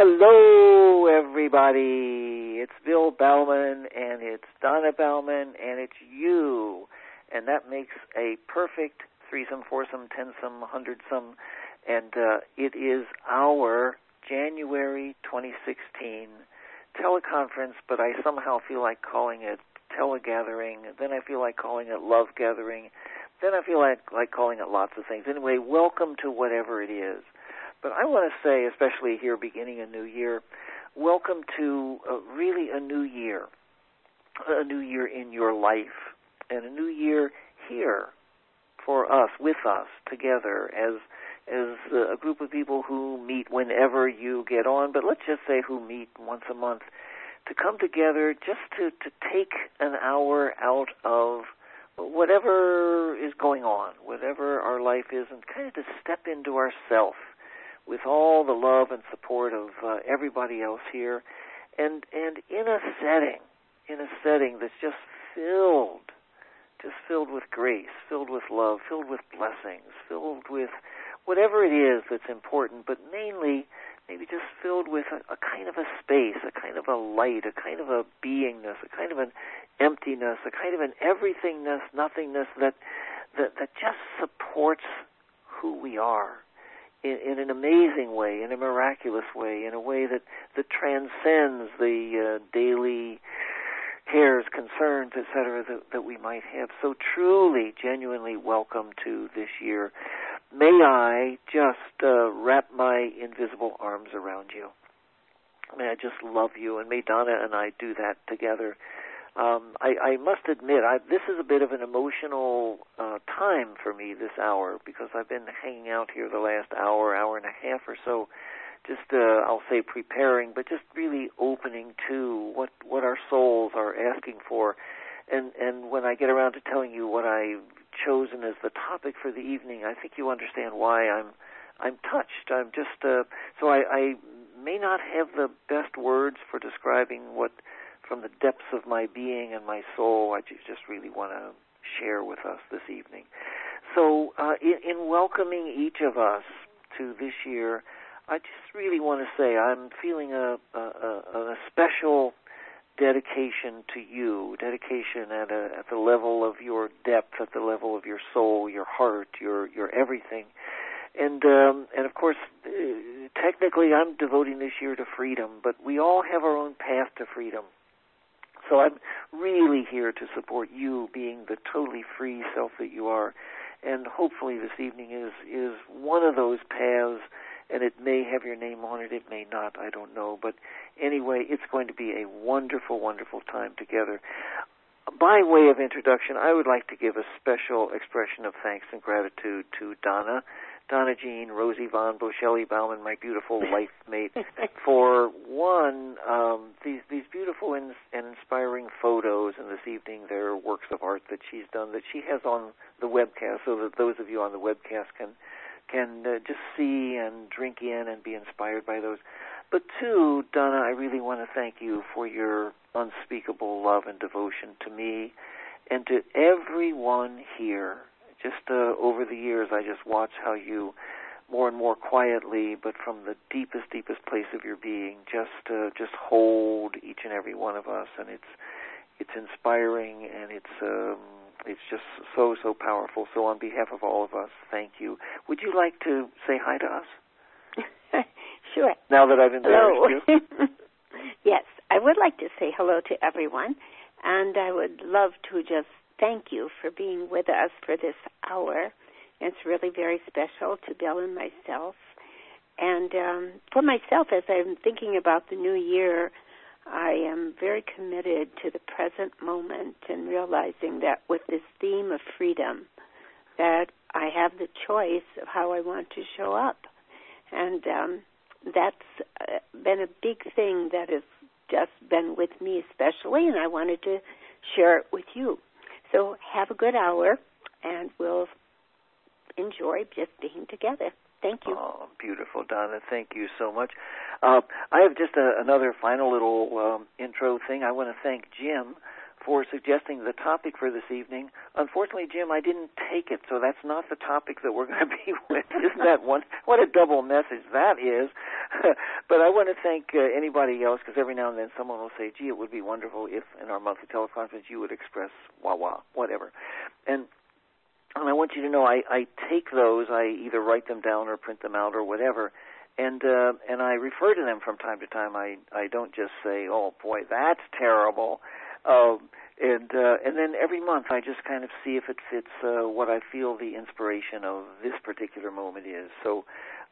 Hello, everybody. It's Bill Bauman, and it's Donna Bauman, and it's you. And that makes a perfect threesome, foursome, tensome, hunderdsome. And it is our January 2016 teleconference, but I somehow feel like calling it telegathering. Then I feel like calling it love gathering. Then I feel like calling it lots of things. Anyway, welcome to whatever it is. But I want to say, especially here beginning a new year, welcome to really a new year in your life, and a new year here for us, with us, together, as a group of people who meet whenever you get on, but let's just say who meet once a month, to come together just to take an hour out of whatever is going on, whatever our life is, and kind of to step into ourself with all the love and support of everybody else here, and in a setting that's just filled with grace, filled with love, filled with blessings, filled with whatever it is that's important, but mainly maybe just filled with a kind of a space, a kind of a light, a kind of a beingness, a kind of an emptiness, a kind of an everythingness, nothingness that just supports who we are in an amazing way, in a miraculous way, in a way that transcends the daily cares, concerns, etc., that we might have. So truly, genuinely welcome to this year. May I just wrap my invisible arms around you. May I just love you, and may Donna and I do that together. I must admit, this is a bit of an emotional time for me this hour, because I've been hanging out here the last hour and a half or so, just, I'll say preparing, but just really opening to what our souls are asking for. And when I get around to telling you what I've chosen as the topic for the evening, I think you understand why I'm touched. I'm just, so I may not have the best words for describing what, from the depths of my being and my soul, I just really want to share with us this evening. So in welcoming each of us to this year, I just really want to say I'm feeling a special dedication to you, dedication at the level of your depth, at the level of your soul, your heart, your everything. And of course, technically I'm devoting this year to freedom, but we all have our own path to freedom. So I'm really here to support you being the totally free self that you are. And hopefully this evening is one of those paths, and it may have your name on it, it may not, I don't know. But anyway, it's going to be a wonderful, wonderful time together. By way of introduction, I would like to give a special expression of thanks and gratitude to Donna Jean, Rosie Von, Bosheli Bauman, my beautiful life mate, for one, these beautiful and inspiring photos, and this evening they're works of art that she's done, that she has on the webcast, so that those of you on the webcast can just see and drink in and be inspired by those. But two, Donna, I really want to thank you for your unspeakable love and devotion to me and to everyone here. Just over the years, I just watch how you, more and more quietly, but from the deepest place of your being, just hold each and every one of us, and it's inspiring, and it's just so powerful. So on behalf of all of us, thank you. Would you like to say hi to us? Sure. Now that I've embarrassed you. Yes, I would like to say hello to everyone, and I would love to just thank you for being with us for this hour. It's really very special to Bill and myself. And for myself, as I'm thinking about the new year, I am very committed to the present moment and realizing that with this theme of freedom, that I have the choice of how I want to show up. And that's been a big thing that has just been with me especially, and I wanted to share it with you. So have a good hour, and we'll enjoy just being together. Thank you. Oh, beautiful, Donna. Thank you so much. I have just another final little intro thing. I want to thank Jim for suggesting the topic for this evening. Unfortunately, Jim, I didn't take it, so that's not the topic that we're going to be with. Isn't that one? What a double message that is. But I want to thank anybody else, because every now and then someone will say, gee, it would be wonderful if in our monthly teleconference you would express wah-wah, whatever. And I want you to know I take those, I either write them down or print them out or whatever, and I refer to them from time to time. I don't just say, oh, boy, that's terrible. And then every month I just kind of see if it fits what I feel the inspiration of this particular moment is. So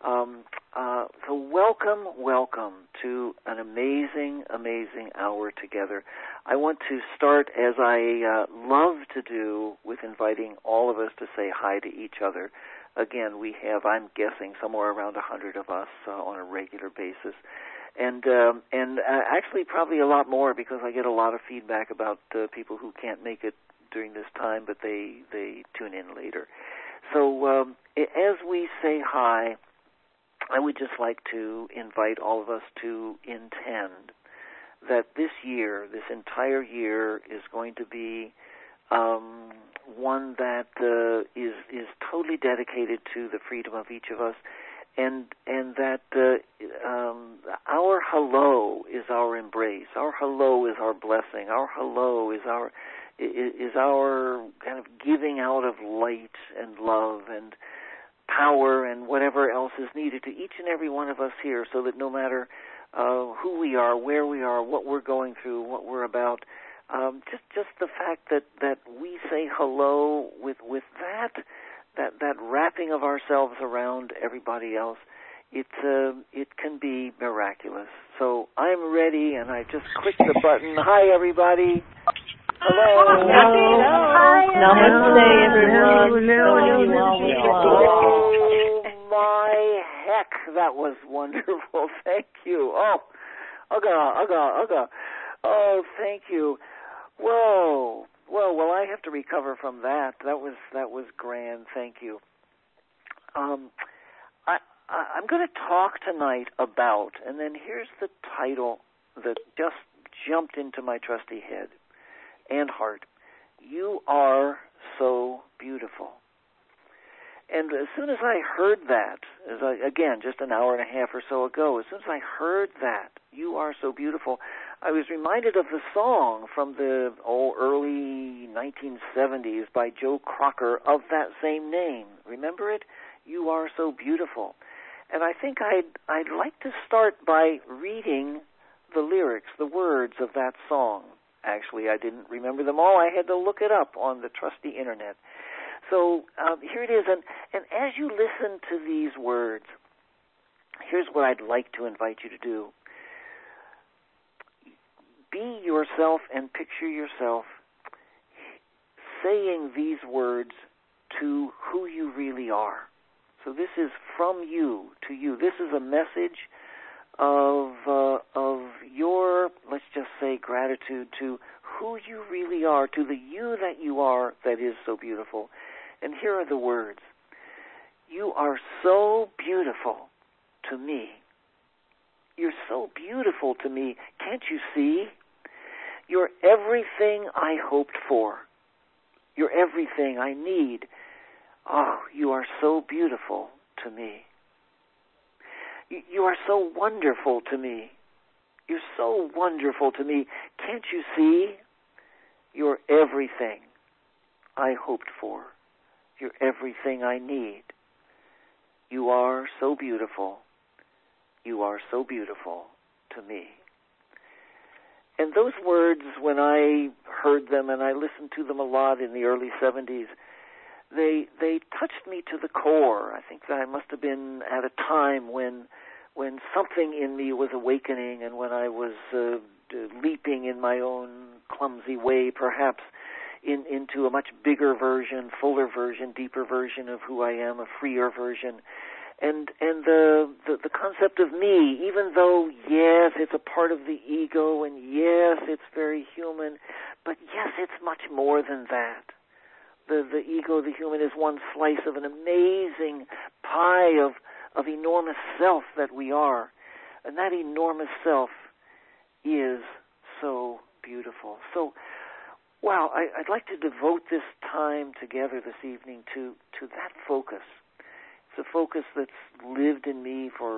welcome to an amazing hour together. I want to start, as I love to do, with inviting all of us to say hi to each other. Again, we have, I'm guessing, somewhere around 100 of us on a regular basis. And actually probably a lot more, because I get a lot of feedback about people who can't make it during this time, but they tune in later. So as we say hi, I would just like to invite all of us to intend that this year, this entire year, is going to be one that is totally dedicated to the freedom of each of us, and that our hello is our embrace, our hello is our blessing, our hello is our kind of giving out of light and love and power and whatever else is needed to each and every one of us here, so that no matter who we are, where we are, what we're going through, what we're about, just the fact that we say hello with that wrapping of ourselves around everybody else, it can be miraculous. So I'm ready, and I just clicked the button. Hi, everybody. Hello. Hi. Namaste, everyone. Oh, my heck, that was wonderful. Thank you. Oh, ugga. Oh, thank you. Whoa. Well, I have to recover from that. That was grand. Thank you. I'm going to talk tonight about, and then here's the title that just jumped into my trusty head and heart. You are so beautiful. And as soon as I heard that, again, just an hour and a half or so ago, as soon as I heard that, you are so beautiful, I was reminded of the song from the early 1970s by Joe Cocker of that same name. Remember it? You are so beautiful. And I think I'd like to start by reading the lyrics, the words of that song. Actually, I didn't remember them all. I had to look it up on the trusty internet. So here it is. And as you listen to these words, here's what I'd like to invite you to do. Be yourself and picture yourself saying these words to who you really are. So this is from you to you. This is a message of your, let's just say, gratitude to who you really are, to the you that you are that is so beautiful. And here are the words. You are so beautiful to me. You're so beautiful to me. Can't you see? You're everything I hoped for. You're everything I need. Oh, you are so beautiful to me. You are so wonderful to me. You're so wonderful to me. Can't you see? You're everything I hoped for. You're everything I need. You are so beautiful. You are so beautiful to me. And those words, when I heard them, and I listened to them a lot in the early 70s, they touched me to the core. I think that I must have been at a time when something in me was awakening, and when I was leaping in my own clumsy way, perhaps, into a much bigger version, fuller version, deeper version of who I am, a freer version. And the concept of me, even though, yes, it's a part of the ego, and yes, it's very human, but yes, it's much more than that. The ego, the human, is one slice of an amazing pie of enormous self that we are. And that enormous self is so beautiful. So, wow, I'd like to devote this time together this evening to that focus. It's a focus that's lived in me for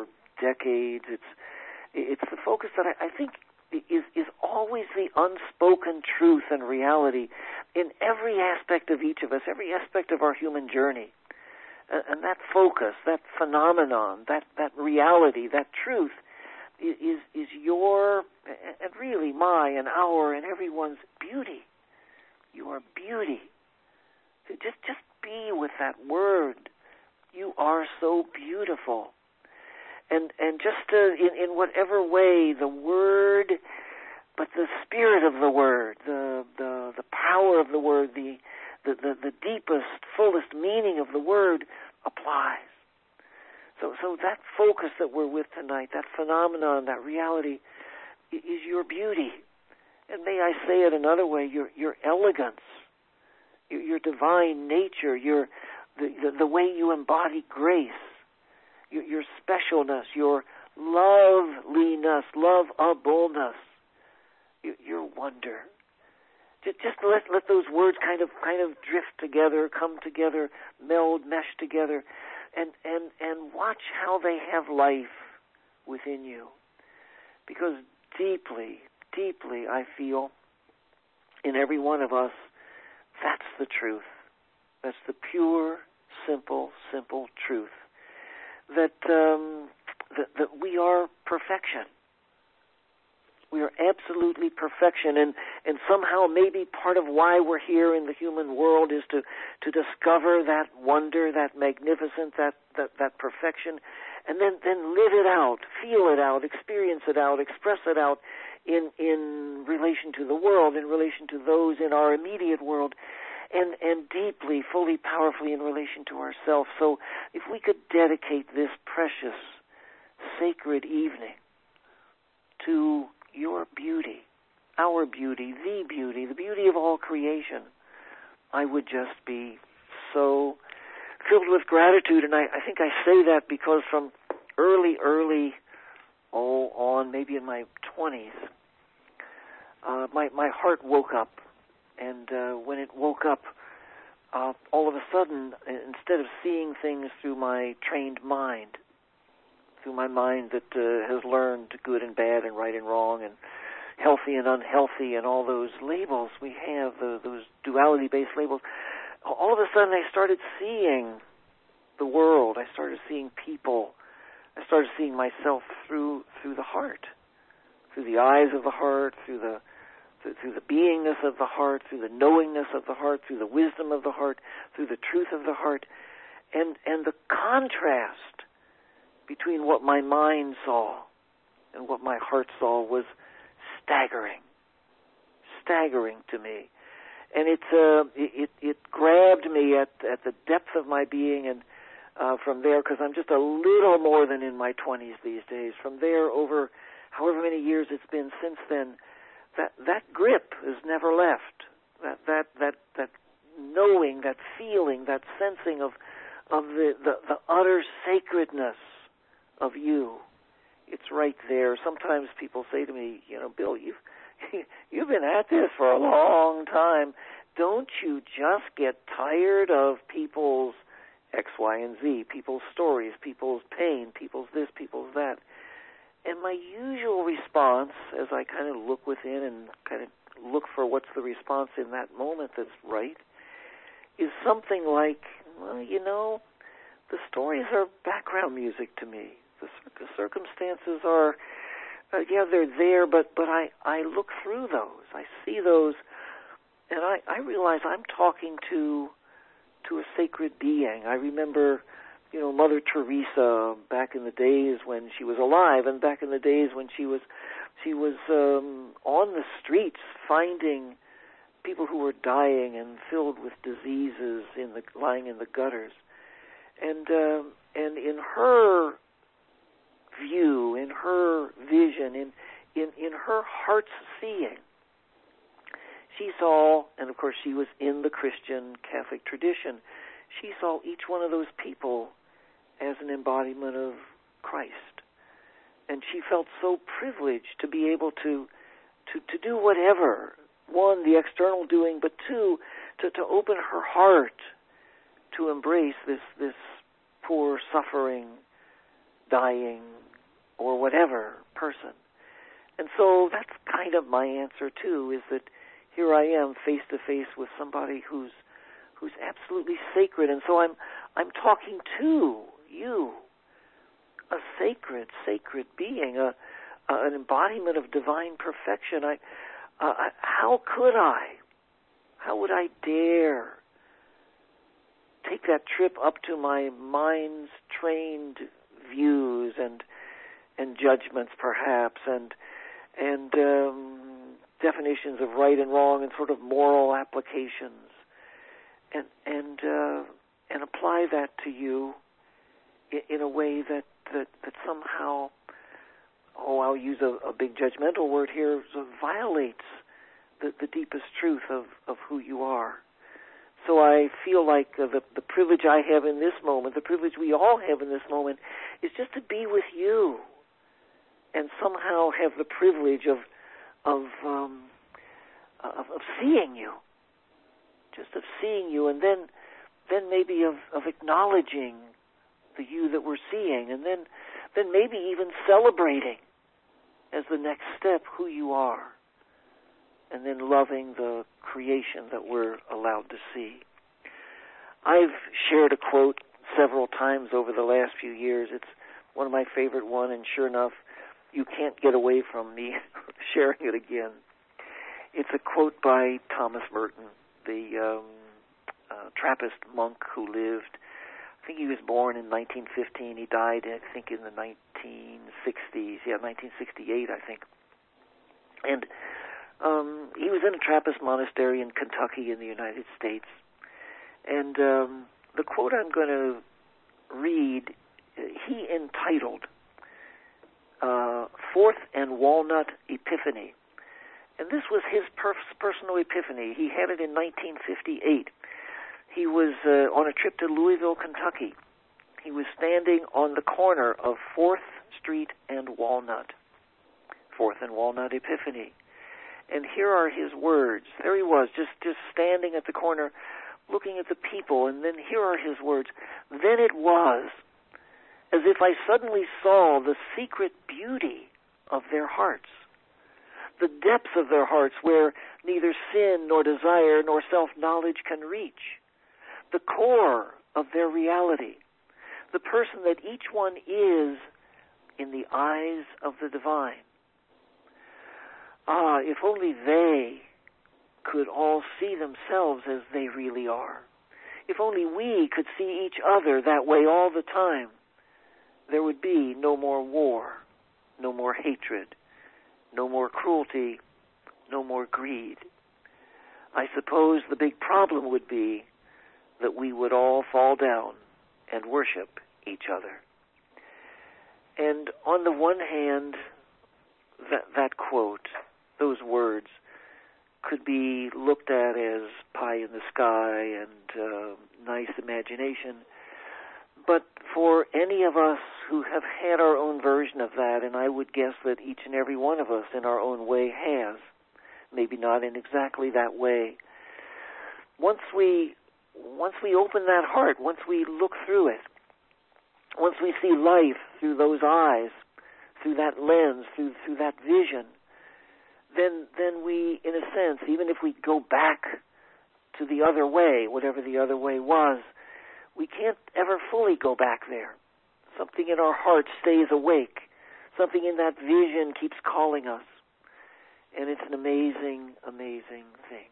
decades. It's the focus that I think is always the unspoken truth and reality in every aspect of each of us, every aspect of our human journey. And that focus, that phenomenon, that reality, that truth is your, and really my and our and everyone's beauty. Your beauty. Just be with that word. You are so beautiful. And just in whatever way the word, but the spirit of the word, the power of the word, the deepest, fullest meaning of the word applies. So that focus that we're with tonight, that phenomenon, that reality, is your beauty. And may I say it another way, your elegance, your divine nature, the way you embody grace, your specialness, your loveliness, loveableness, your wonder. Just let those words kind of drift together, come together, meld, mesh together, and watch how they have life within you. Because deeply, deeply I feel in every one of us, that's the truth. That's the pure, simple truth. That we are perfection. We are absolutely perfection, and somehow maybe part of why we're here in the human world is to discover that wonder, that magnificence, that perfection, and then live it out, feel it out, experience it out, express it out in relation to the world, in relation to those in our immediate world, and deeply, fully, powerfully in relation to ourselves. So if we could dedicate this precious, sacred evening to your beauty, our beauty, the beauty of all creation, I would just be so filled with gratitude. And I think I say that because from early on, maybe in my 20s, my heart woke up. And when it woke up, all of a sudden, instead of seeing things through my trained mind, through my mind that has learned good and bad and right and wrong and healthy and unhealthy and all those labels we have, those duality-based labels, all of a sudden I started seeing the world. I started seeing people. I started seeing myself through the heart, through the eyes of the heart, through the beingness of the heart, through the knowingness of the heart, through the wisdom of the heart, through the truth of the heart, and the contrast between what my mind saw and what my heart saw was staggering to me. And it grabbed me at the depth of my being, and from there, because I'm just a little more than in my 20s these days, from there over however many years it's been since then, that grip has never left. That knowing, that feeling, that sensing of the utter sacredness of you. It's right there. Sometimes people say to me, Bill, you've been at this for a long time. Don't you just get tired of people's X, Y, and Z, people's stories, people's pain, people's this, people's that? And my usual response, as I kind of look within and kind of look for what's the response in that moment that's right, is something like, well, the stories are background music to me. The circumstances are, they're there, but I look through those. I see those, and I realize I'm talking to a sacred being. I remember, Mother Teresa back in the days when she was alive, and back in the days when she was on the streets finding people who were dying and filled with diseases lying in the gutters, and in her view, in her vision, in her heart's seeing, she saw, and of course she was in the Christian Catholic tradition, she saw each one of those people as an embodiment of Christ. And she felt so privileged to be able to do whatever, one, the external doing, but two, to open her heart to embrace this poor, suffering, dying or whatever person. And so that's kind of my answer too, is that here I am face to face with somebody who's absolutely sacred, and so I'm talking to you, a sacred being, an embodiment of divine perfection. How would I dare take that trip up to my mind's trained views and judgments, perhaps, and definitions of right and wrong and sort of moral applications, and apply that to you in a way that somehow, I'll use a big judgmental word here, so violates the deepest truth of who you are. So I feel like the privilege I have in this moment, the privilege we all have in this moment, is just to be with you and somehow have the privilege of seeing you, just of seeing you, and then maybe of acknowledging the you that we're seeing, and then maybe even celebrating as the next step who you are, and then loving the creation that we're allowed to see. I've shared a quote several times over the last few years. It's one of my favorite ones, and sure enough, you can't get away from me sharing it again. It's a quote by Thomas Merton, the Trappist monk who lived, I think he was born in 1915. He died, I think, in the 1960s. Yeah, 1968, I think. And he was in a Trappist monastery in Kentucky in the United States. And the quote I'm going to read, he entitled Fourth and Walnut Epiphany. And this was his personal epiphany. He had it in 1958. He was on a trip to Louisville, Kentucky. He was standing on the corner of 4th Street and Walnut. Fourth and Walnut Epiphany. And here are his words. There he was, just standing at the corner, looking at the people, and then here are his words. Then it was as if I suddenly saw the secret beauty of their hearts, the depths of their hearts where neither sin nor desire nor self-knowledge can reach, the core of their reality, the person that each one is in the eyes of the divine. Ah, if only they could all see themselves as they really are. If only we could see each other that way all the time, there would be no more war, no more hatred, no more cruelty, no more greed. I suppose the big problem would be that we would all fall down and worship each other. And on the one hand, that quote, those words, could be looked at as pie in the sky and nice imagination. But for any of us who have had our own version of that, and I would guess that each and every one of us in our own way has, maybe not in exactly that way, once we open that heart, once we look through it, once we see life through those eyes, through that lens, through that vision, then we, in a sense, even if we go back to the other way, whatever the other way was, we can't ever fully go back there. Something in our heart stays awake. Something in that vision keeps calling us. And it's an amazing, amazing thing.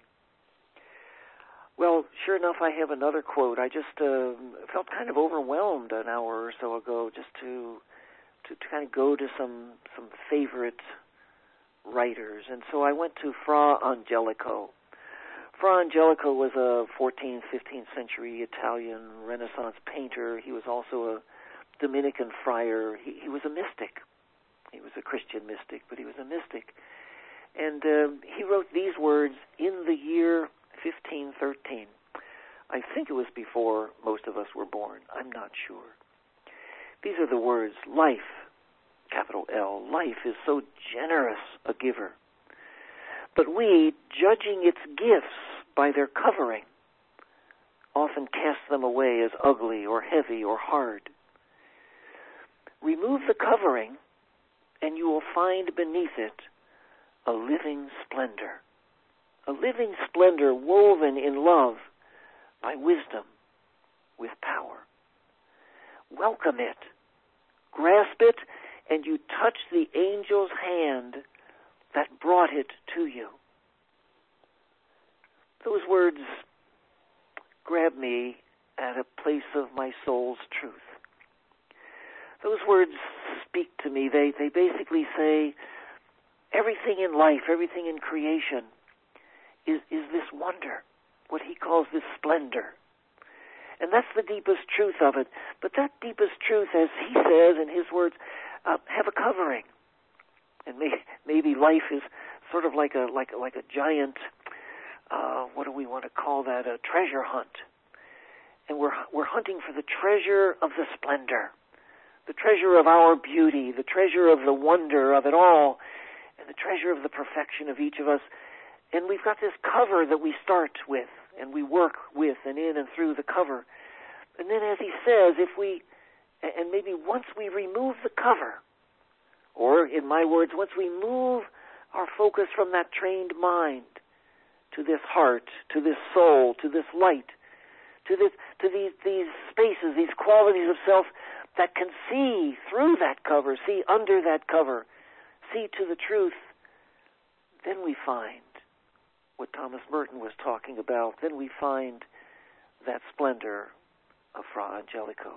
Well, sure enough, I have another quote. I just felt kind of overwhelmed an hour or so ago just to kind of go to some favorite writers. And so I went to Fra Angelico. Fra Angelico was a 14th, 15th century Italian Renaissance painter. He was also a Dominican friar. He was a mystic. He was a Christian mystic, but he was a mystic. And he wrote these words in the year 1513. I think it was before most of us were born. I'm not sure. These are the words, life, capital L, life is so generous a giver. But we, judging its gifts by their covering, often cast them away as ugly or heavy or hard. Remove the covering, find beneath it a living splendor woven in love by wisdom with power. Welcome it, grasp it, and you touch the angel's hand that brought it to you. Those words grab me at a place of my soul's truth. Those words speak to me. They basically say everything in life, everything in creation is this wonder, what he calls this splendor. And that's the deepest truth of it. But that deepest truth, as he says in his words, have a covering. And maybe life is sort of like a giant, what do we want to call that, a treasure hunt. And we're hunting for the treasure of the splendor, the treasure of our beauty, the treasure of the wonder of it all, and the treasure of the perfection of each of us. And we've got this cover that we start with, and we work with and in and through the cover. And then, as he says, and maybe once we remove the cover, or in my words, once we move our focus from that trained mind to this heart, to this soul, to this light, to these spaces, these qualities of self that can see through that cover, see under that cover, see to the truth, then we find what Thomas Merton was talking about. Then we find that splendor of Fra Angelico.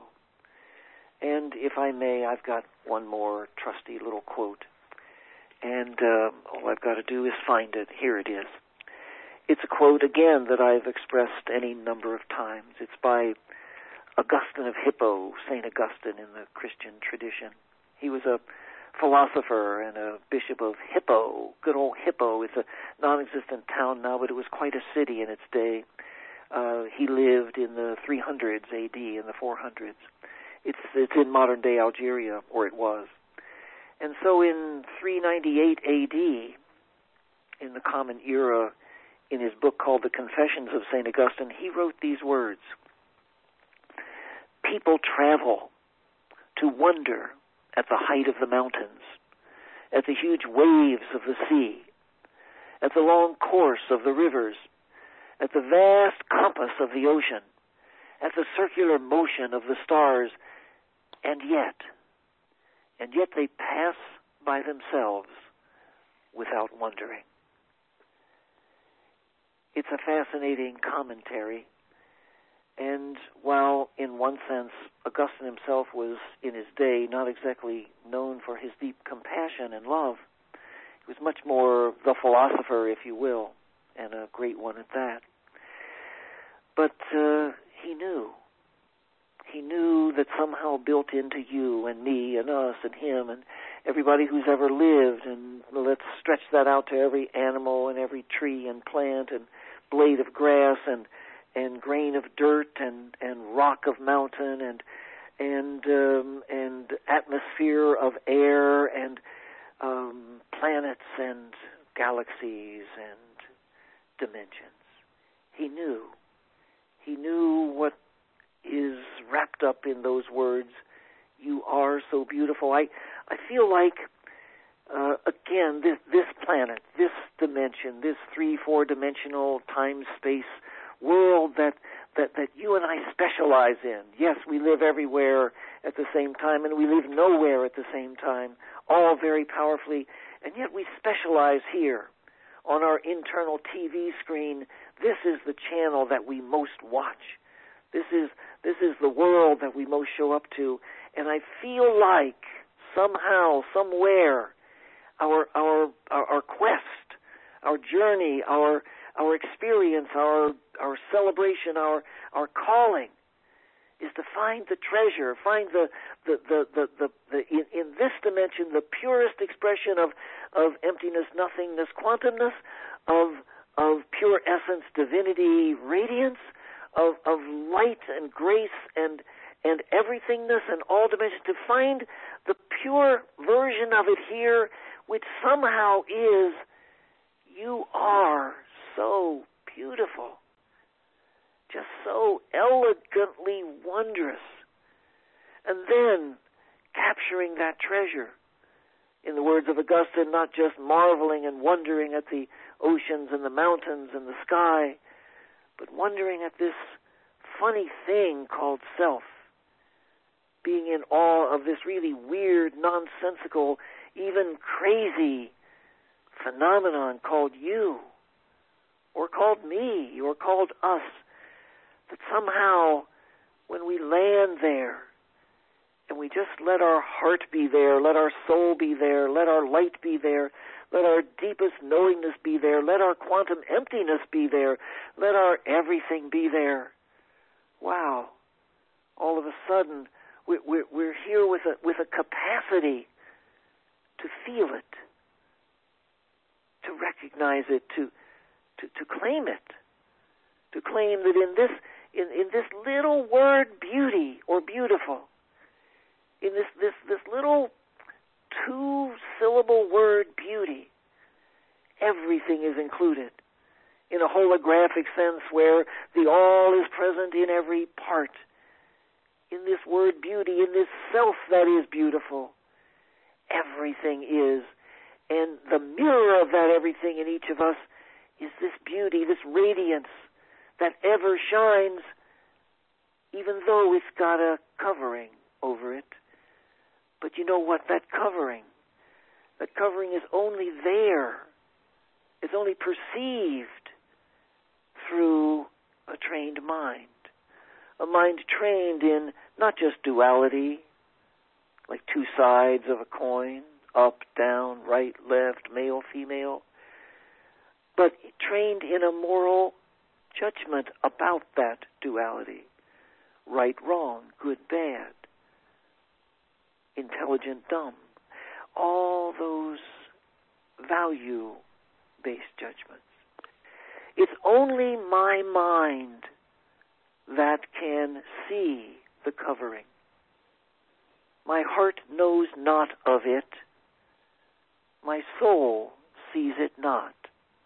And if I may, I've got one more trusty little quote. And all I've got to do is find it. Here it is. It's a quote, again, that I've expressed any number of times. It's by Augustine of Hippo, St. Augustine in the Christian tradition. He was a philosopher and a bishop of Hippo, good old Hippo. It's a non-existent town now, but it was quite a city in its day. He lived in the 300s AD, in the 400s. It's in modern-day Algeria, or it was. And so in 398 AD, in the Common Era, in his book called The Confessions of St. Augustine, he wrote these words: people travel to wonder at the height of the mountains, at the huge waves of the sea, at the long course of the rivers, at the vast compass of the ocean, at the circular motion of the stars, and yet they pass by themselves without wondering. It's a fascinating commentary. And while in one sense Augustine himself was in his day not exactly known for his deep compassion and love, he was much more the philosopher, if you will, and a great one at that. But he knew that somehow built into you and me and us and him and everybody who's ever lived, and let's stretch that out to every animal and every tree and plant and blade of grass and grain of dirt and rock of mountain and atmosphere of air and planets and galaxies and dimensions. He knew what is wrapped up in those words, "You are so beautiful." I feel like again, this planet, this dimension, this 3-4 dimensional time-space world that you and I specialize in. Yes, we live everywhere at the same time, and we live nowhere at the same time, all very powerfully, and yet we specialize here. On our internal TV screen, this is the channel that we most watch. This is the world that we most show up to, and I feel like somehow, somewhere, our quest, our journey, our experience, our celebration, our calling is to find the treasure, find the in this dimension the purest expression of emptiness, nothingness, quantumness, of pure essence, divinity, radiance, of light and grace and everythingness and all dimensions, to find the pure version of it here, which somehow is, you are so beautiful, just so elegantly wondrous. And then capturing that treasure, In the words of Augustine, not just marveling and wondering at the oceans and the mountains and the sky, but wondering at this funny thing called self, being in awe of this really weird, nonsensical, even crazy phenomenon called you, or called me, or called us, that somehow when we land there and we just let our heart be there, let our soul be there, let our light be there, let our deepest knowingness be there, let our quantum emptiness be there, let our everything be there. Wow. All of a sudden, we're here with a capacity to feel it, to recognize it, to claim it, to claim that in this little word beauty or beautiful, in this little two-syllable word beauty, everything is included in a holographic sense where the all is present in every part. In this word beauty, in this self that is beautiful, everything is. And the mirror of that everything in each of us is this beauty, this radiance that ever shines, even though it's got a covering over it. But you know what? That covering is only there. It's only perceived through a trained mind. A mind trained in not just duality, like two sides of a coin, up, down, right, left, male, female, but trained in a moral judgment about that duality. Right, wrong, good, bad, intelligent, dumb. All those value-based judgments. It's only my mind that can see the covering. My heart knows not of it. My soul sees it not.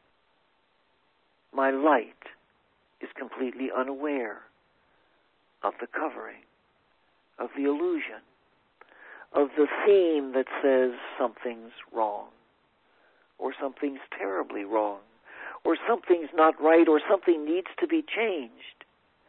My light is completely unaware of the covering, of the illusion, of the theme that says something's wrong, or something's terribly wrong, or something's not right, or something needs to be changed.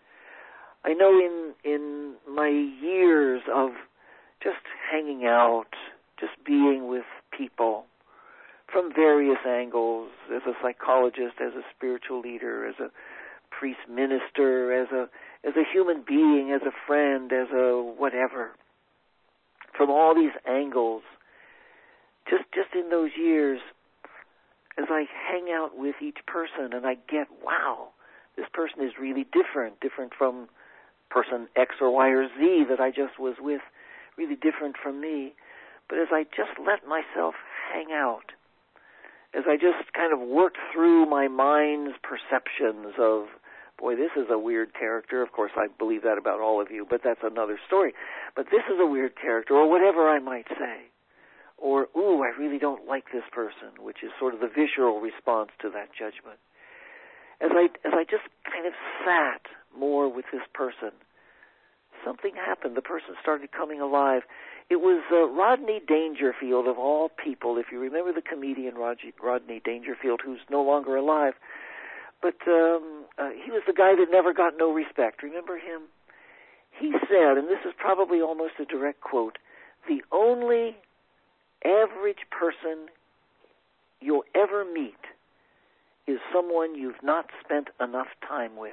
I know in my years of just hanging out, just being with people from various angles, as a psychologist, as a spiritual leader, as a priest minister, as a human being, as a friend, as a whatever, from all these angles, just in those years, as I hang out with each person and I get, wow, this person is really different from person X or Y or Z that I just was with, really different from me. But as I just let myself hang out, as I just kind of worked through my mind's perceptions of, boy, this is a weird character. Of course, I believe that about all of you, but that's another story. But this is a weird character, or whatever I might say. Or, ooh, I really don't like this person, which is sort of the visceral response to that judgment. As I just kind of sat more with this person, something happened. The person started coming alive. It was Rodney Dangerfield, of all people, if you remember the comedian Rodney Dangerfield, who's no longer alive. But he was the guy that never got no respect. Remember him? He said, and this is probably almost a direct quote, the only average person you'll ever meet is someone you've not spent enough time with.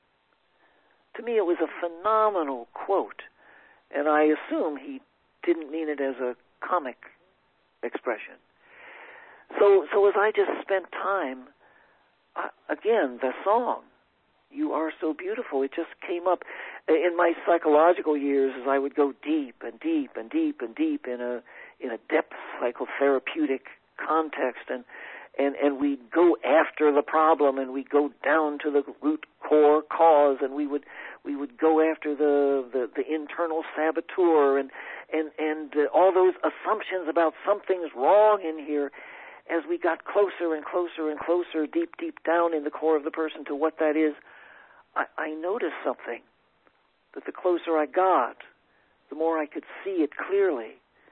To me, it was a phenomenal quote, and I assume he didn't mean it as a comic expression. So as I just spent time, again, the song, You Are So Beautiful, it just came up in my psychological years as I would go deep and deep and deep and deep in a depth psychotherapeutic context, and we go after the problem, and we go down to the root core cause, and we would go after the internal saboteur and all those assumptions about something's wrong in here. As we got closer and closer and closer, deep down in the core of the person to what that is, I noticed something, that the closer I got, the more I could see it clearly.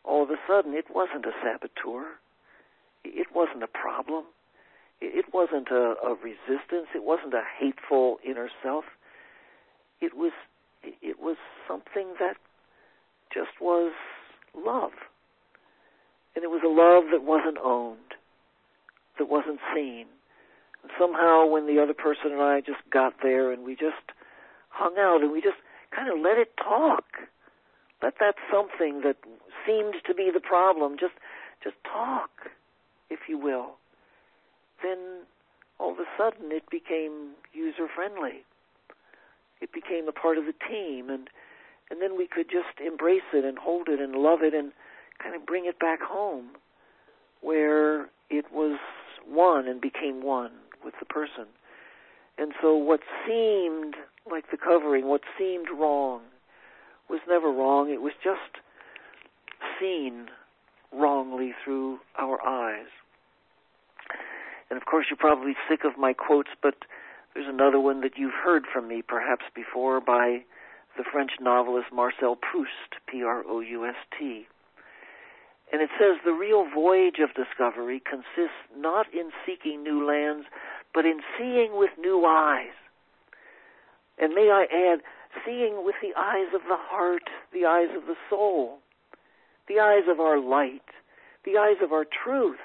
all of a sudden it wasn't a saboteur. It wasn't a problem. It wasn't a resistance. It wasn't a hateful inner self. It was something that just was love. And it was a love that wasn't owned, that wasn't seen. And somehow when the other person and I just got there and we just hung out and we just kind of let it talk, let that something that seemed to be the problem just talk, if you will, then all of a sudden it became user-friendly. It became a part of the team, and then we could just embrace it and hold it and love it and kind of bring it back home where it was one and became one with the person. And so what seemed like the covering, what seemed wrong, was never wrong. It was just seen wrongly through our eyes. And of course you're probably sick of my quotes, but there's another one that you've heard from me perhaps before by the French novelist Marcel Proust, P-R-O-U-S-T. And it says, the real voyage of discovery consists not in seeking new lands, but in seeing with new eyes. And may I add, seeing with the eyes of the heart, the eyes of the soul, the eyes of our light, the eyes of our truth.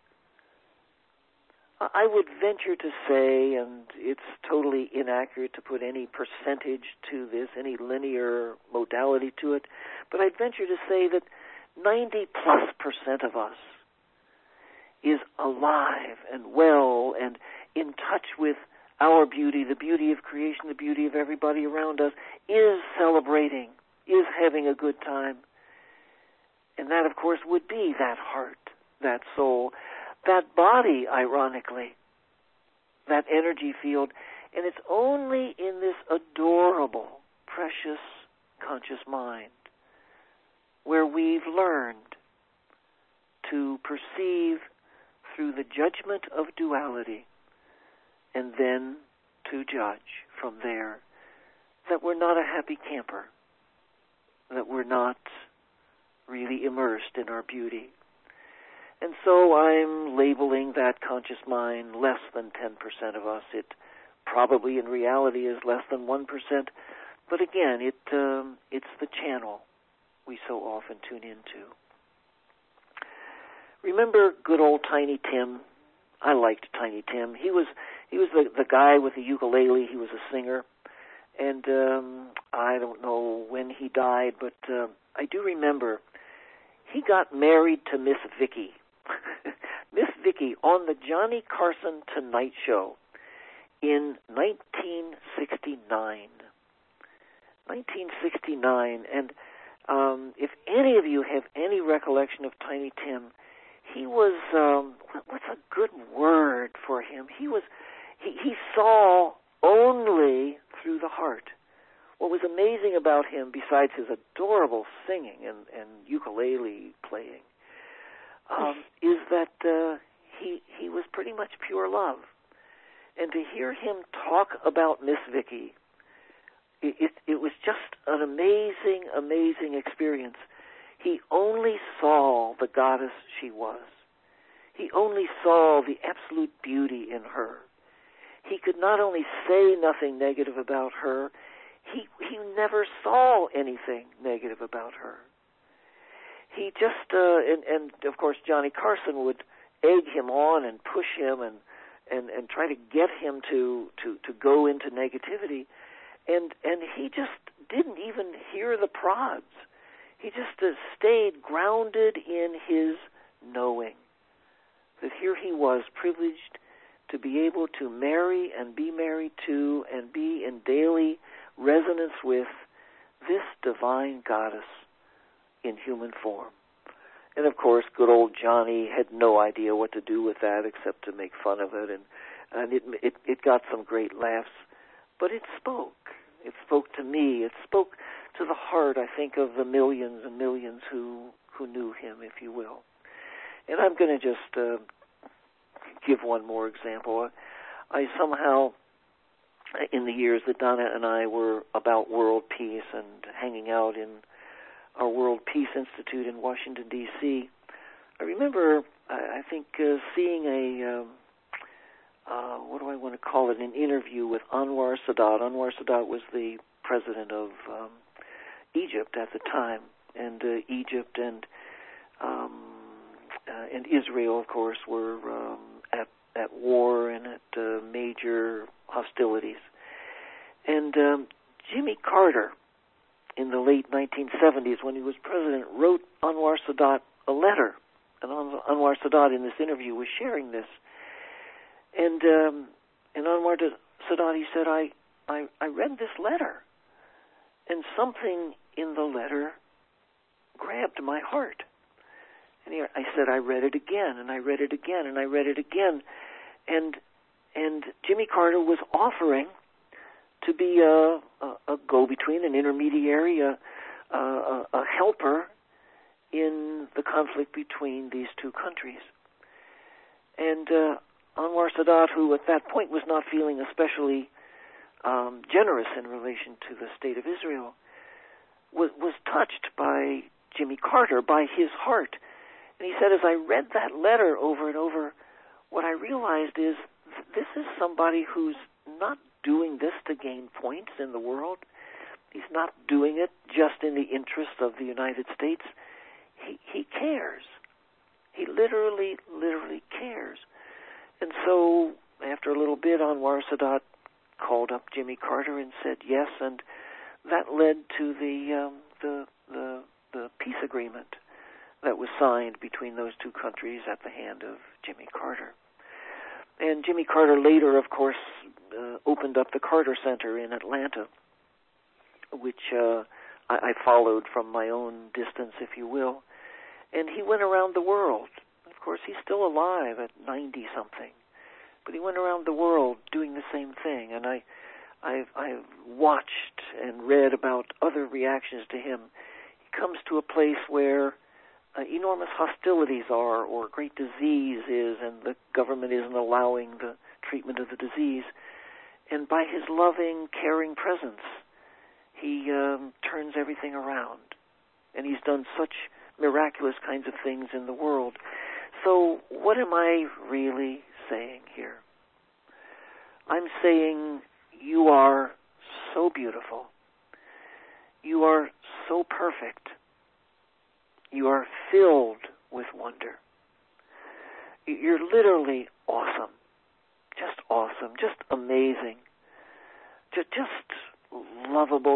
I would venture to say, and it's totally inaccurate to put any percentage to this, any linear modality to it, but I'd venture to say that 90+% of us is alive and well and in touch with our beauty, the beauty of creation, the beauty of everybody around us, is celebrating, is having a good time. And that, of course, would be that heart, that soul, that body, ironically, that energy field. And it's only in this adorable, precious, conscious mind where we've learned to perceive through the judgment of duality and then to judge from there that we're not a happy camper, that we're not really immersed in our beauty. And so I'm labeling that conscious mind less than 10% of us. It probably in reality is less than 1%, but again, it's the channel we so often tune into. Remember good old Tiny Tim? I liked Tiny Tim. He was the guy with the ukulele. He was a singer. And I don't know when he died, but I do remember he got married to Miss Vicky. Miss Vicky on the Johnny Carson Tonight Show in 1969. 1969. And if any of you have any recollection of Tiny Tim, he was, what's a good word for him? He saw only through the heart. What was amazing about him, besides his adorable singing and ukulele playing, is that he was pretty much pure love. And to hear him talk about Miss Vicky, it was just an amazing, amazing experience. He only saw the goddess she was. He only saw the absolute beauty in her. He could not only say nothing negative about her, he never saw anything negative about her. He just, and of course Johnny Carson would egg him on and push him and try to get him to go into negativity. And he just didn't even hear the prods. He just stayed grounded in his knowing that here he was, privileged to be able to marry and be married to and be in daily resonance with this divine goddess in human form. And of course, good old Johnny had no idea what to do with that except to make fun of it, and it got some great laughs. But it spoke. It spoke to me. It spoke to the heart, I think, of the millions and millions who knew him, if you will. And I'm going to just give one more example. I somehow, in the years that Donna and I were about world peace and hanging out in our World Peace Institute in Washington, D.C., I remember, I think, seeing what do I want to call it, an interview with Anwar Sadat. Anwar Sadat was the president of Egypt at the time, and Egypt and Israel, of course, were at war and at major hostilities. And Jimmy Carter, in the late 1970s, when he was president, wrote Anwar Sadat a letter. And Anwar Sadat, in this interview, was sharing this. And Anwar Sadat, he said, I read this letter, and something in the letter grabbed my heart. And I said, I read it again, and I read it again, and I read it again. And Jimmy Carter was offering to be a go-between, an intermediary, a helper in the conflict between these two countries. And Anwar Sadat, who at that point was not feeling especially generous in relation to the State of Israel, was touched by Jimmy Carter, by his heart. And he said, as I read that letter over and over, what I realized is this is somebody who's not doing this to gain points in the world. He's not doing it just in the interest of the United States. He cares. He literally cares. And so, after a little bit, Anwar Sadat called up Jimmy Carter and said yes, and that led to the peace agreement that was signed between those two countries at the hand of Jimmy Carter. And Jimmy Carter later, of course, opened up the Carter Center in Atlanta, which I followed from my own distance, if you will. And he went around the world. Of course, he's still alive at 90-something. But he went around the world doing the same thing. And I've watched and read about other reactions to him. He comes to a place where enormous hostilities are, or great disease is, and the government isn't allowing the treatment of the disease. And by his loving, caring presence, he turns everything around. And he's done such miraculous kinds of things in the world. So what am I really saying here? I'm saying you are so beautiful. You are so perfect. You are filled with wonder. You're literally awesome. Just awesome. Just amazing. Just lovable.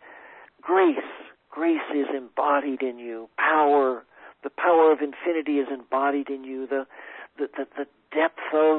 Grace is embodied in you. Power, the power of infinity is embodied in you. The depth of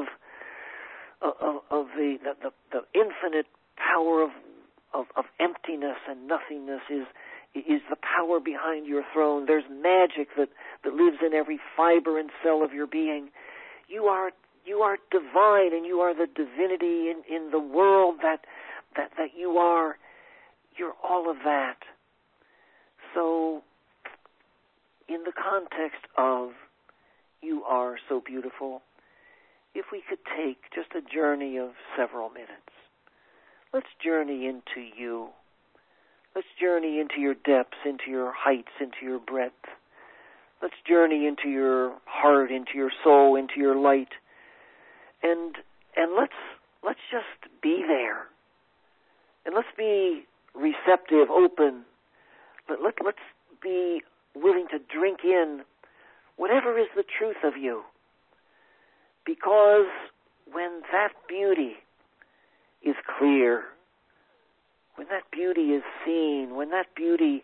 the infinite power of emptiness and nothingness is the power behind your throne. There's magic that lives in every fiber and cell of your being. You are divine, and you are the divinity in the world that you are. You're all of that. So, in the context of you are so beautiful, if we could take just a journey of several minutes, let's journey into you. Let's journey into your depths, into your heights, into your breadth. Let's journey into your heart, into your soul, into your light. And let's just be there. And let's be receptive, open. Let's be willing to drink in whatever is the truth of you. Because when that beauty is clear, when that beauty is seen, when that beauty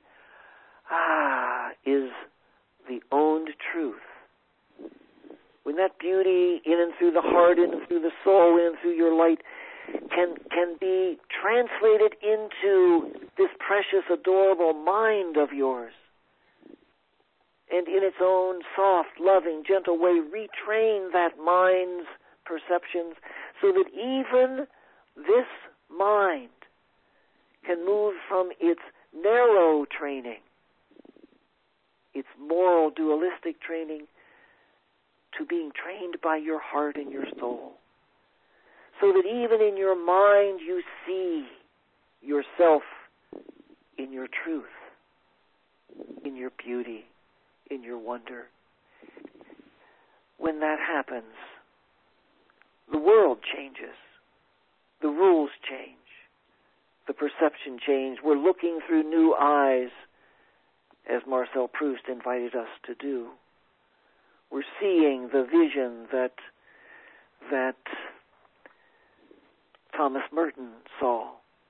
is the owned truth, when that beauty in and through the heart, in and through the soul, in and through your light can be translated into this precious, adorable mind of yours, and in its own soft, loving, gentle way retrain that mind's perceptions so that even this mind can move from its narrow training, its moral, dualistic training, to being trained by your heart and your soul. So that even in your mind you see yourself in your truth. in your beauty, in your wonder. When that happens, the world changes. The rules change. The perception change. We're looking through new eyes, as Marcel Proust invited us to do. We're seeing the vision that Thomas Merton saw.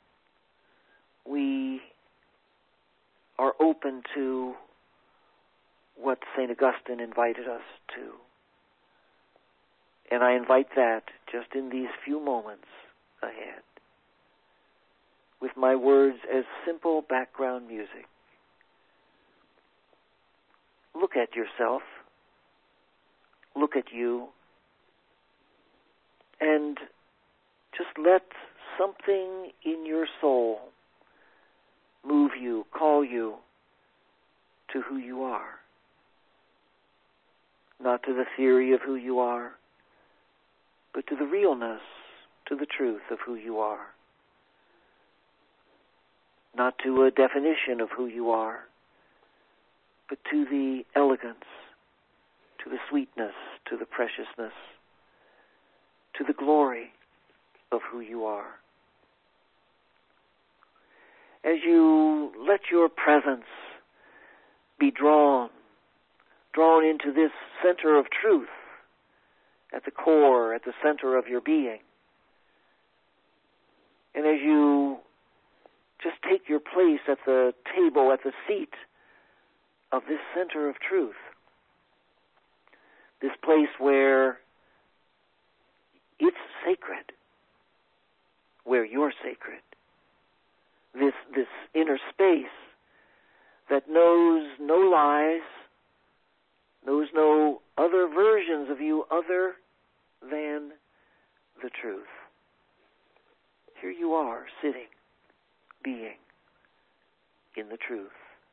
We are open to what St. Augustine invited us to. And I invite that just in these few moments ahead, with my words as simple background music. Look at yourself. Look at you. And just let something in your soul move you, call you to who you are. Not to the theory of who you are, but to the realness, to the truth of who you are. Not to a definition of who you are, but to the elegance, to the sweetness, to the preciousness, to the glory of who you are. As you let your presence be drawn into this center of truth, at the core, at the center of your being, and as you just take your place at the table, at the seat of this center of truth, this place where it's sacred, where you're sacred, this inner space that knows no lies, knows no other versions of you other than the truth. Here you are, sitting, being in the truth.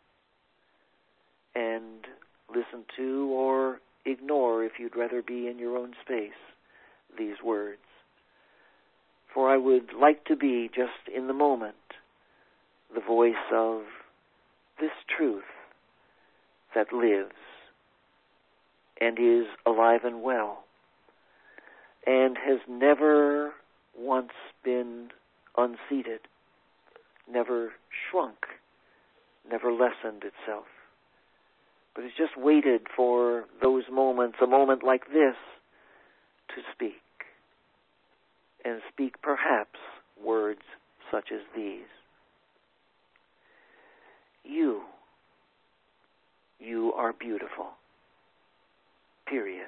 And listen to or ignore, if you'd rather be in your own space, these words. For I would like to be, just in the moment, the voice of this truth that lives and is alive and well and has never once been unseated, never shrunk, never lessened itself, but has just waited for those moments, a moment like this, to speak, and speak perhaps words such as these. You are beautiful, period.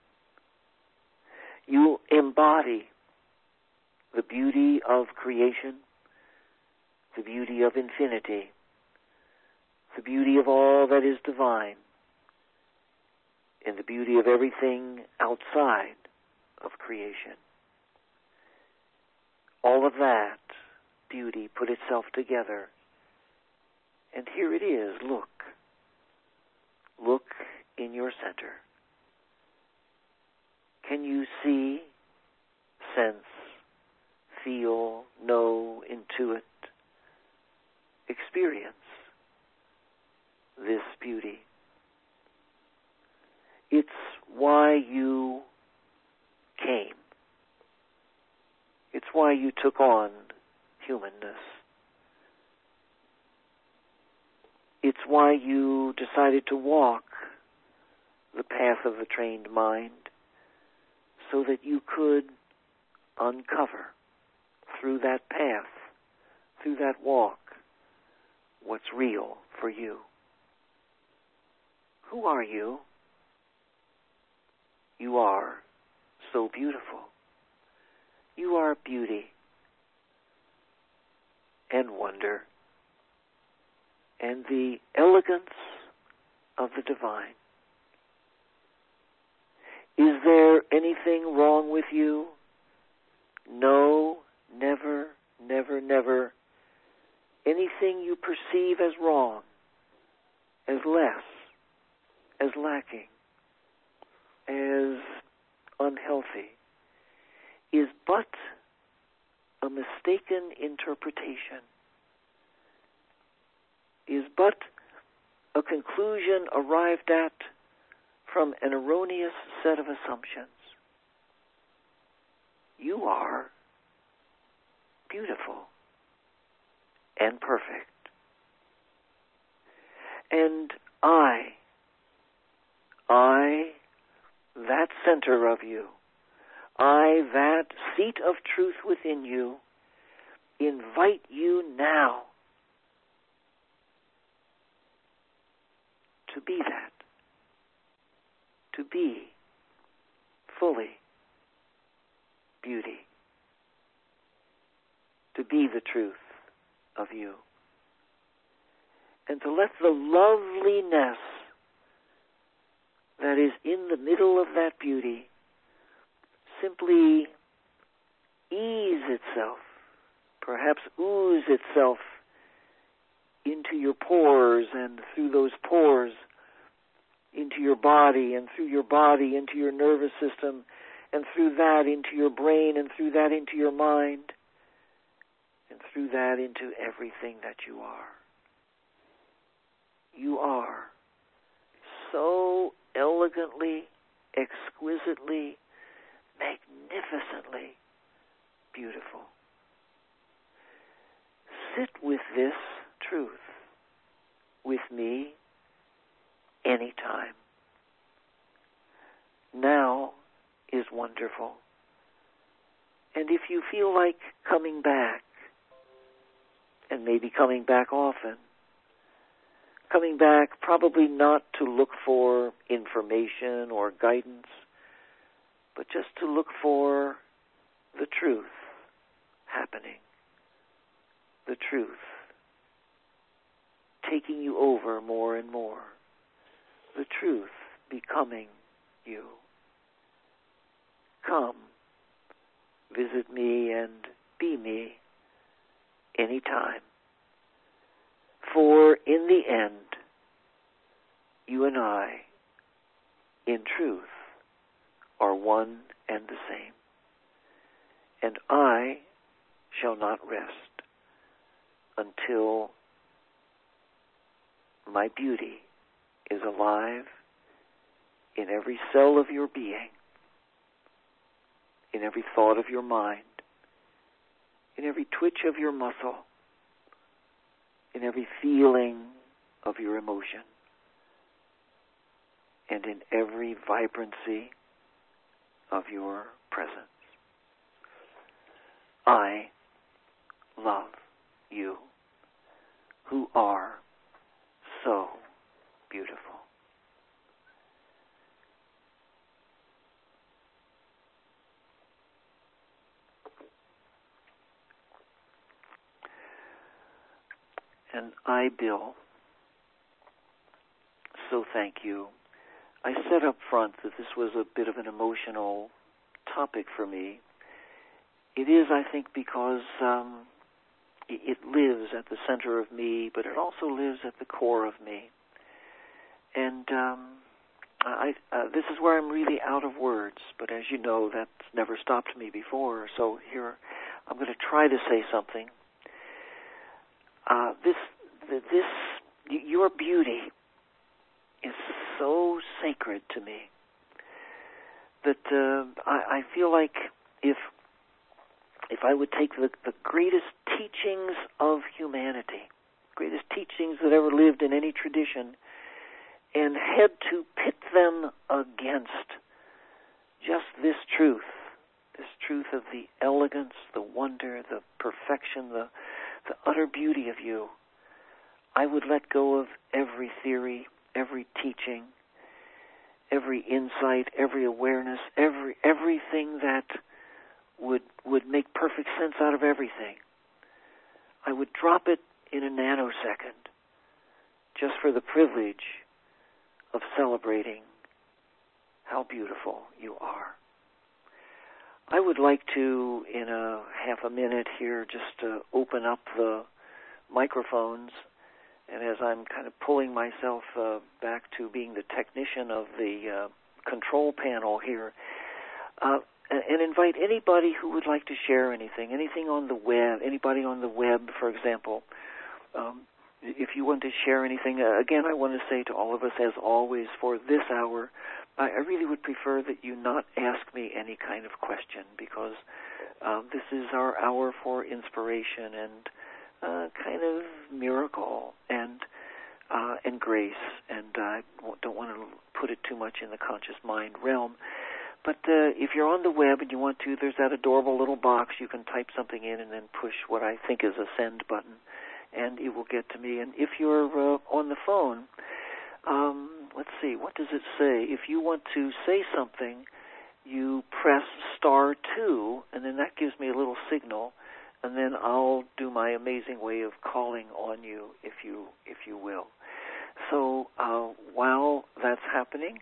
You embody the beauty of creation, the beauty of infinity, the beauty of all that is divine, and the beauty of everything outside of creation. All of that beauty put itself together. And here it is, look. Look in your center. Can you see, sense, feel, know, intuit, experience this beauty? It's why you came. It's why you took on humanness. It's why you decided to walk the path of the trained mind, so that you could uncover through that path, through that walk, what's real for you. Who are you? You are so beautiful. You are beauty and wonder and the elegance of the divine. Is there anything wrong with you? No, never, never, never. Anything you perceive as wrong, as less, as lacking, as unhealthy, is but a mistaken interpretation, is but a conclusion arrived at from an erroneous set of assumptions. You are beautiful and perfect. And I, that center of you, I, that seat of truth within you, invite you now to be that, to be fully beauty, to be the truth of you, and to let the loveliness that is in the middle of that beauty simply ease itself, perhaps ooze itself into your pores, and through those pores into your body, and through your body into your nervous system, and through that into your brain, and through that into your mind, and through that into everything that you are. You are so elegantly, exquisitely, magnificently beautiful. Sit with this truth with me anytime. Now is wonderful. And if you feel like coming back, and maybe coming back often, coming back probably not to look for information or guidance, but just to look for the truth happening, the truth taking you over more and more, the truth becoming you. Come, visit me and be me anytime. For in the end, you and I, in truth, are one and the same. And I shall not rest until my beauty is alive in every cell of your being, in every thought of your mind, in every twitch of your muscle, in every feeling of your emotion, and in every vibrancy of your presence. I love you, who are so beautiful. And I, Bill, so thank you. I said up front that this was a bit of an emotional topic for me. It is, I think, because it lives at the center of me, but it also lives at the core of me. And this is where I'm really out of words, but as you know, that's never stopped me before. So here, I'm going to try to say something. Your beauty is so sacred to me that I feel like if I would take the greatest teachings of humanity, greatest teachings that ever lived in any tradition, and had to pit them against just this truth of the elegance, the wonder, the perfection, the utter beauty of you, I would let go of every theory, every teaching, every insight, every awareness, everything that would make perfect sense out of everything. I would drop it in a nanosecond just for the privilege of celebrating how beautiful you are. I would like to, in a half a minute here, just open up the microphones, and as I'm kind of pulling myself back to being the technician of the control panel here, and invite anybody who would like to share anything on the web, anybody on the web, for example. if you want to share anything, again, I want to say to all of us, as always, for this hour, I really would prefer that you not ask me any kind of question, because this is our hour for inspiration and kind of miracle and grace, and I don't want to put it too much in the conscious mind realm. But if you're on the web and you want to, there's that adorable little box. You can type something in and then push what I think is a send button, and it will get to me. And if you're on the phone, let's see, what does it say? If you want to say something, you press *2, and then that gives me a little signal, and then I'll do my amazing way of calling on you, if you will. So while that's happening,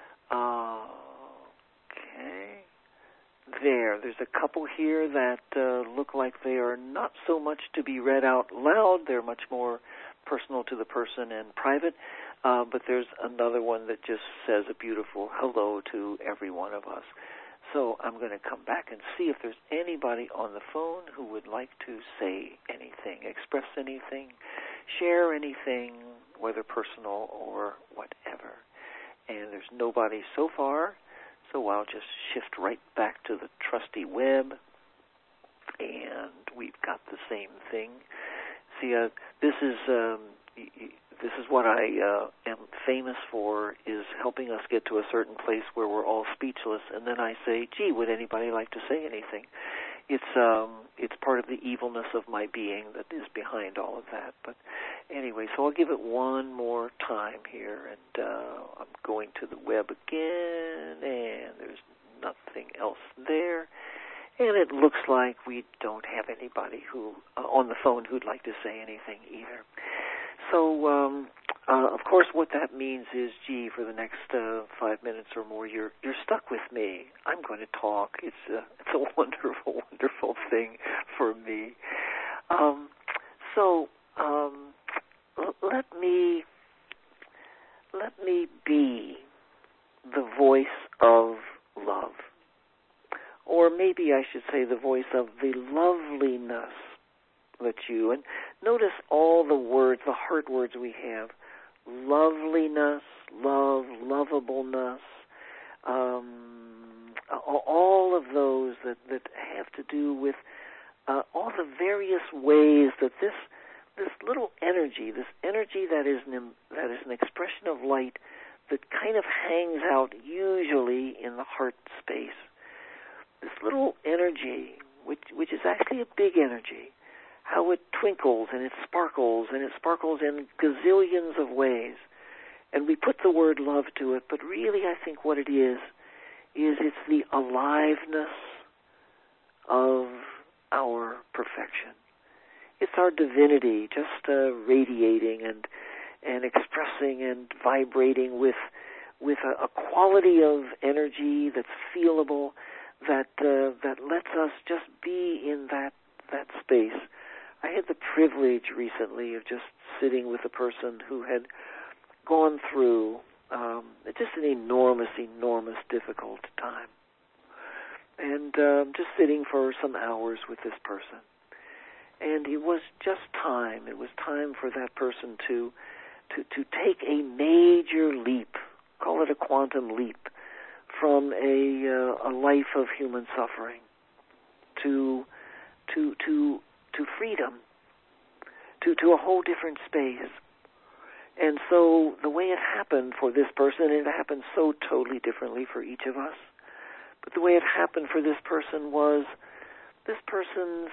okay, there's a couple here that look like they are not so much to be read out loud. They're much more personal to the person and private. But there's another one that just says a beautiful hello to every one of us. So I'm going to come back and see if there's anybody on the phone who would like to say anything, express anything, share anything, whether personal or whatever. And there's nobody so far, so I'll just shift right back to the trusty web, and we've got the same thing. See, this is what I am famous for, is helping us get to a certain place where we're all speechless, and then I say, gee, would anybody like to say anything? It's part of the evilness of my being that is behind all of that. But anyway, so I'll give it one more time here, and I'm going to the web again, and there's nothing else there. And it looks like we don't have anybody who on the phone who'd like to say anything either. So, of course, what that means is, gee, for the next 5 minutes or more, you're stuck with me. I'm going to talk. It's a wonderful, wonderful thing for me. Let me be the voice of love, or maybe I should say the voice of the loveliness that you, and notice all the words, the heart words we have: loveliness, love, lovableness, all of those that have to do with all the various ways that this little energy, this energy that is an expression of light that kind of hangs out usually in the heart space. This little energy, which is actually a big energy, how it twinkles and it sparkles in gazillions of ways. And we put the word love to it, but really I think what it is it's the aliveness of our perfection. It's our divinity just radiating and expressing and vibrating with a quality of energy that's feelable, that lets us just be in that space. I had the privilege recently of just sitting with a person who had gone through just an enormous difficult time. And just sitting for some hours with this person. And it was just time. It was time for that person to take a major leap, call it a quantum leap, from a life of human suffering to freedom, to a whole different space. And so the way it happened for this person, it happened so totally differently for each of us, but the way it happened for this person was this person's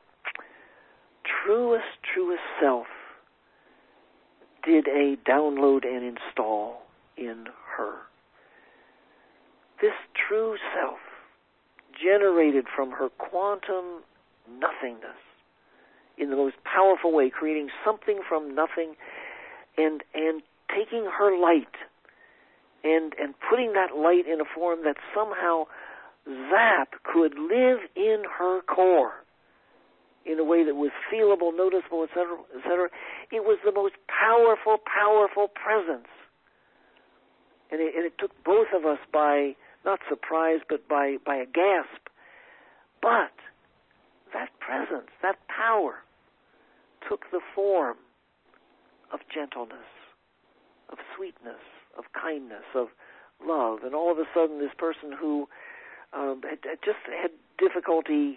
truest self did a download and install in her. This true self generated from her quantum nothingness in the most powerful way, creating something from nothing and taking her light and putting that light in a form that somehow could live in her core in a way that was feelable, noticeable, etc., etc. It was the most powerful presence. And it took both of us by, not surprise, but by a gasp. But that presence, that power, took the form of gentleness, of sweetness, of kindness, of love. And all of a sudden this person who just had difficulty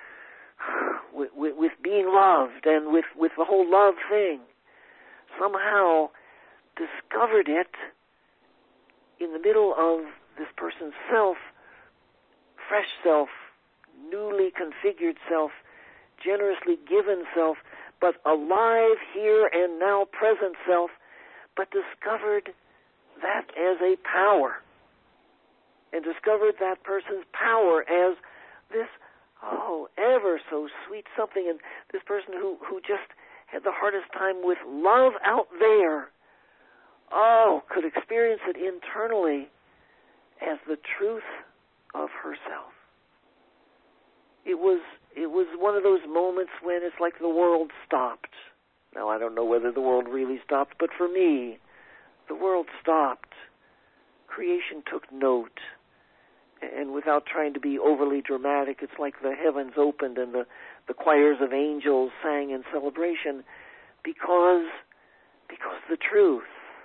with being loved and with the whole love thing, somehow discovered it in the middle of this person's self, fresh self, newly configured self, generously given self, but alive here and now present self, but discovered that as a power, and discovered that person's power as this, ever so sweet something, and this person who just had the hardest time with love out there, could experience it internally as the truth of herself. It was one of those moments when it's like the world stopped. Now, I don't know whether the world really stopped, but for me, the world stopped. Creation took note. And without trying to be overly dramatic, it's like the heavens opened and the choirs of angels sang in celebration because the truth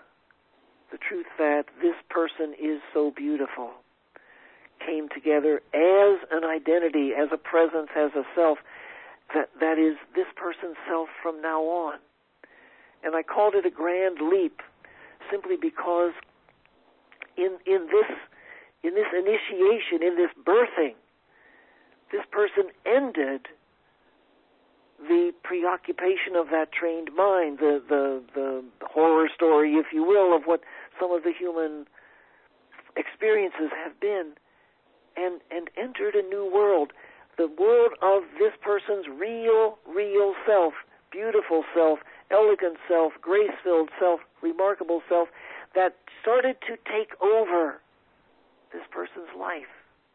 that this person is so beautiful, came together as an identity, as a presence, as a self, that is this person's self from now on. And I called it a grand leap simply because in this initiation, in this birthing, this person ended the preoccupation of that trained mind, the horror story, if you will, of what some of the human experiences have been, and entered a new world, the world of this person's real self, beautiful self, elegant self, grace-filled self, remarkable self, that started to take over this person's life.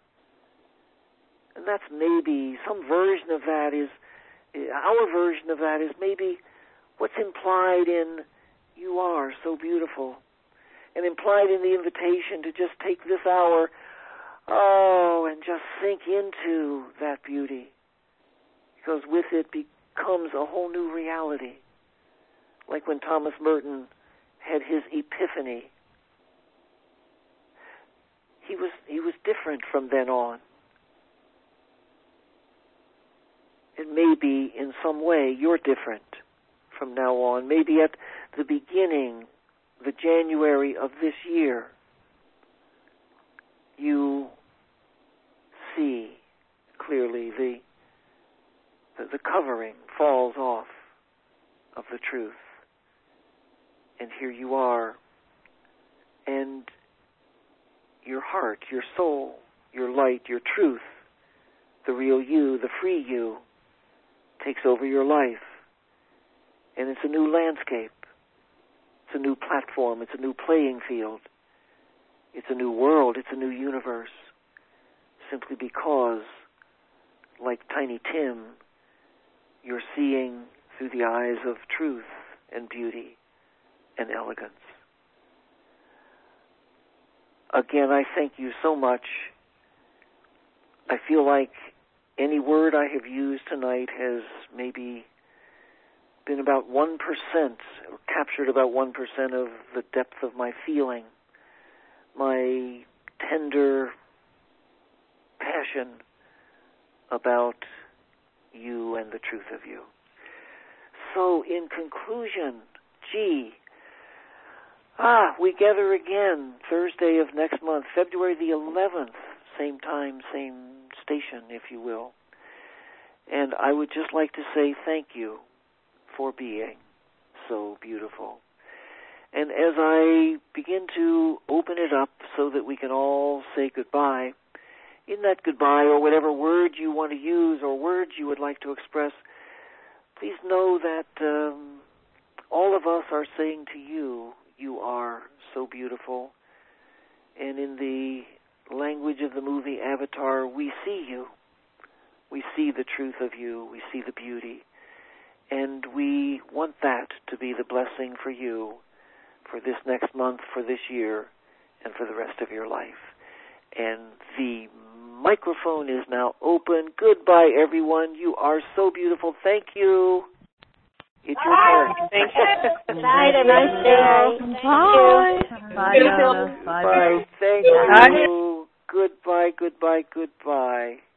And that's maybe some version of that is, our version of that is maybe what's implied in "you are so beautiful," and implied in the invitation to just take this hour, and just sink into that beauty. Because with it becomes a whole new reality. Like when Thomas Merton had his epiphany. He was different from then on. And maybe in some way you're different from now on. Maybe at the beginning, the January of this year, you see clearly the covering falls off of the truth. And here you are. And your heart, your soul, your light, your truth, the real you, the free you, takes over your life. And it's a new landscape. It's a new platform. It's a new playing field. It's a new world. It's a new universe. Simply because, like Tiny Tim, you're seeing through the eyes of truth and beauty and elegance. Again, I thank you so much. I feel like any word I have used tonight has maybe been about 1%, or captured about 1% of the depth of my feeling, my tender passion about you and the truth of you. So, in conclusion, we gather again Thursday of next month, February the 11th, same time, same station, if you will. And I would just like to say thank you for being so beautiful. And as I begin to open it up so that we can all say goodbye, in that goodbye, or whatever word you want to use or words you would like to express, please know that all of us are saying to you, you are so beautiful. And in the language of the movie Avatar, we see you. We see the truth of you. We see the beauty. And we want that to be the blessing for you for this next month, for this year, and for the rest of your life. And the microphone is now open. Goodbye, everyone. You are so beautiful. Thank you. It's your turn. Thank you. Bye, namaste. Bye. Bye, Donna. Bye. Thank you. Goodbye, goodbye, goodbye.